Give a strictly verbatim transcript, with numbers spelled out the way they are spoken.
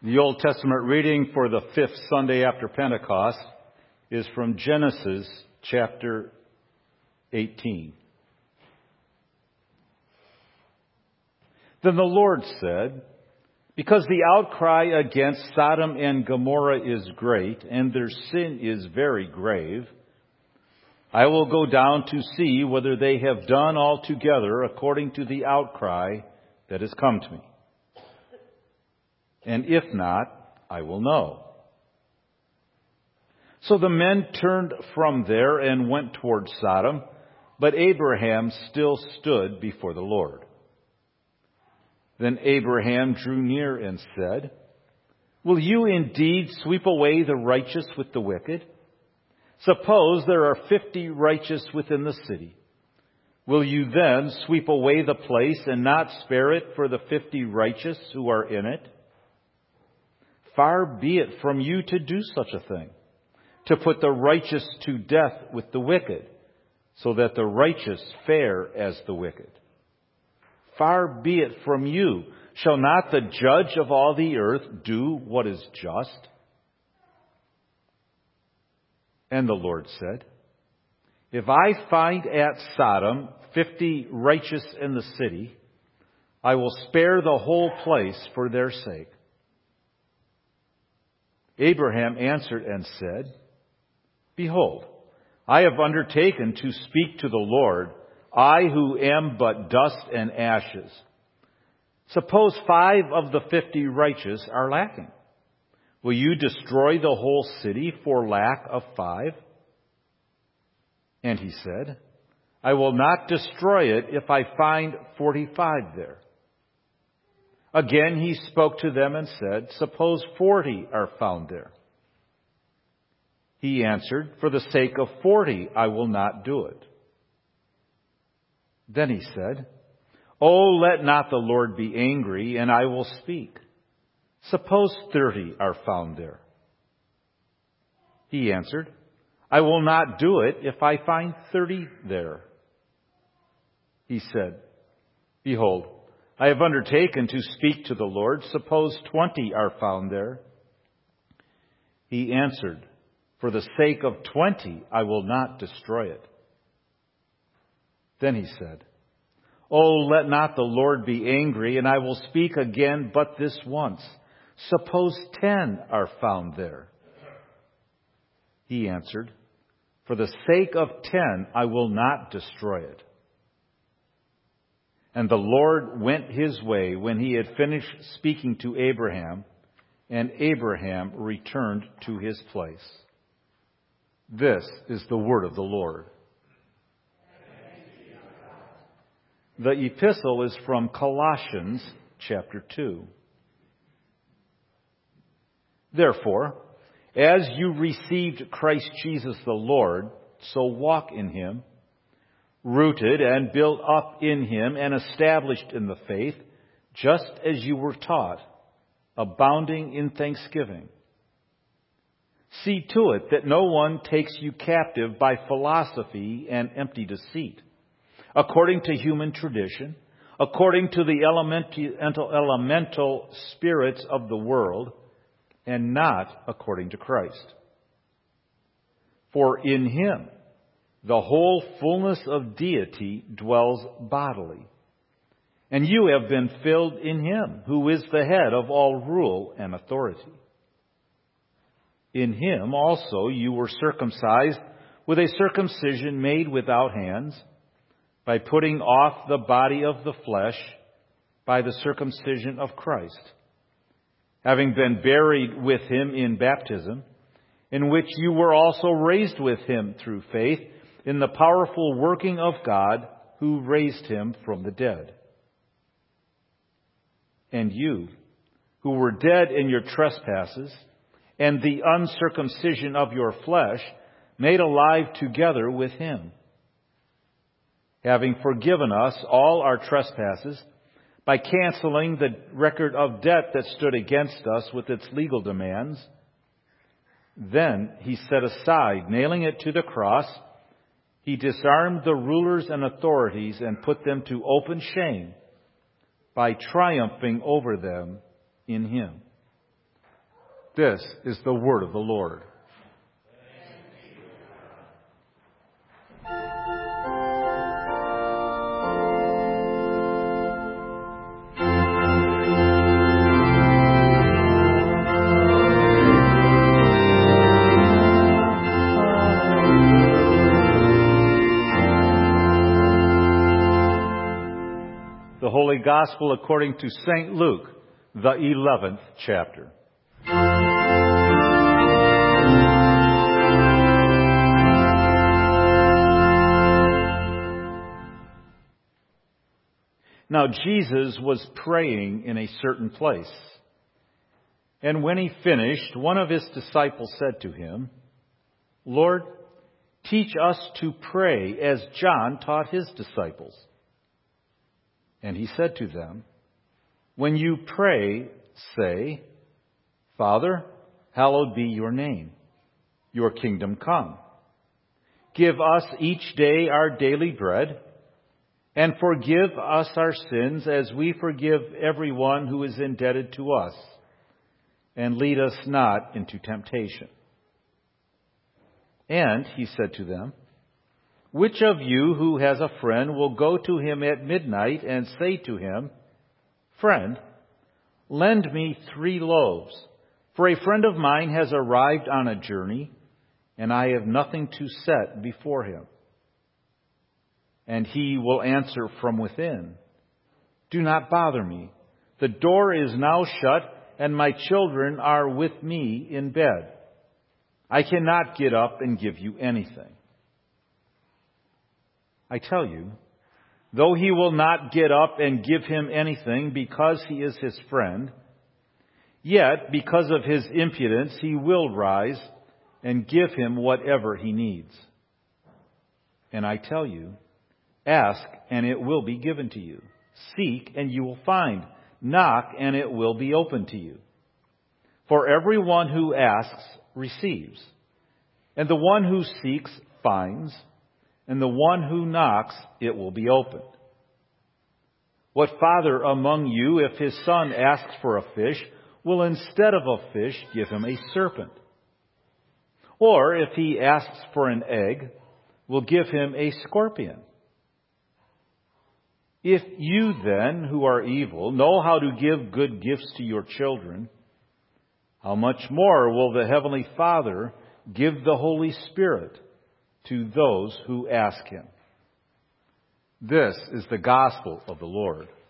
The Old Testament reading for the fifth Sunday after Pentecost is from Genesis chapter eighteen. Then the Lord said, "Because the outcry against Sodom and Gomorrah is great, and their sin is very grave, I will go down to see whether they have done altogether according to the outcry that has come to me. And if not, I will know." So the men turned from there and went toward Sodom, but Abraham still stood before the Lord. Then Abraham drew near and said, "Will you indeed sweep away the righteous with the wicked? Suppose there are fifty righteous within the city. Will you then sweep away the place and not spare it for the fifty righteous who are in it? Far be it from you to do such a thing, to put the righteous to death with the wicked, so that the righteous fare as the wicked. Far be it from you. Shall not the judge of all the earth do what is just?" And the Lord said, "If I find at Sodom fifty righteous in the city, I will spare the whole place for their sake." Abraham answered and said, "Behold, I have undertaken to speak to the Lord, I who am but dust and ashes. Suppose five of the fifty righteous are lacking. Will you destroy the whole city for lack of five?" And he said, "I will not destroy it if I find forty-five there." Again he spoke to them and said, "Suppose forty are found there." He answered, "For the sake of forty, I will not do it." Then he said, "Oh, let not the Lord be angry, and I will speak. Suppose thirty are found there." He answered, "I will not do it if I find thirty there." He said, "Behold, I have undertaken to speak to the Lord. Suppose twenty are found there." He answered, "For the sake of twenty, I will not destroy it." Then he said, "Oh, let not the Lord be angry, and I will speak again but this once. Suppose ten are found there." He answered, "For the sake of ten, I will not destroy it." And the Lord went his way when he had finished speaking to Abraham, and Abraham returned to his place. This is the word of the Lord. The epistle is from Colossians chapter two. "Therefore, as you received Christ Jesus the Lord, so walk in him, rooted and built up in him and established in the faith, just as you were taught, abounding in thanksgiving. See to it that no one takes you captive by philosophy and empty deceit, according to human tradition, according to the elemental, elemental spirits of the world, and not according to Christ. For in him the whole fullness of deity dwells bodily, and you have been filled in him, who is the head of all rule and authority. In him also you were circumcised with a circumcision made without hands, by putting off the body of the flesh by the circumcision of Christ, having been buried with him in baptism, in which you were also raised with him through faith in the powerful working of God who raised him from the dead. And you, who were dead in your trespasses and the uncircumcision of your flesh, made alive together with him, having forgiven us all our trespasses by canceling the record of debt that stood against us with its legal demands. Then he set aside, nailing it to the cross, he disarmed the rulers and authorities and put them to open shame by triumphing over them in him. This is the word of the Lord. The Holy Gospel according to Saint Luke, the eleventh chapter. Now Jesus was praying in a certain place. And when he finished, one of his disciples said to him, "Lord, teach us to pray as John taught his disciples." And he said to them, "When you pray, say, 'Father, hallowed be your name. Your kingdom come. Give us each day our daily bread, and forgive us our sins as we forgive everyone who is indebted to us. And lead us not into temptation.'" And he said to them, "Which of you who has a friend will go to him at midnight and say to him, 'Friend, lend me three loaves, for a friend of mine has arrived on a journey, and I have nothing to set before him?' And he will answer from within, 'Do not bother me. The door is now shut, and my children are with me in bed. I cannot get up and give you anything.' I tell you, though he will not get up and give him anything because he is his friend, yet because of his impudence he will rise and give him whatever he needs. And I tell you, ask and it will be given to you. Seek and you will find. Knock and it will be opened to you. For everyone who asks receives, and the one who seeks finds, and the one who knocks, it will be opened. What father among you, if his son asks for a fish, will instead of a fish give him a serpent? Or if he asks for an egg, will give him a scorpion? If you then, who are evil, know how to give good gifts to your children, how much more will the Heavenly Father give the Holy Spirit to those who ask him?" This is the gospel of the Lord.